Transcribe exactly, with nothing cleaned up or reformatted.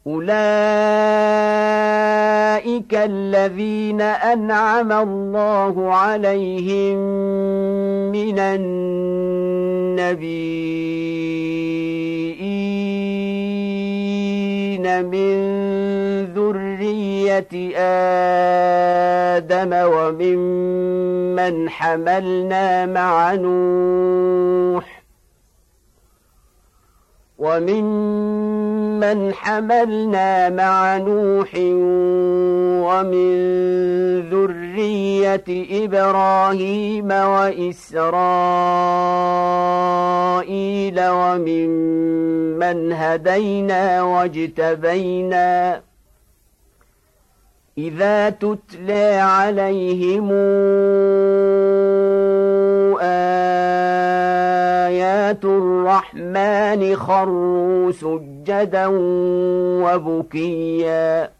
أولئك الذين أنعم الله عليهم من النبيين من ذرية آدم وممن حملنا مع نوح وممن حملنا مع نوح ومن ذرية إبراهيم وإسرائيل وممن هدينا واجتبينا إذا تتلى عليهم آيات الرحمن خروا سجدا وبكيا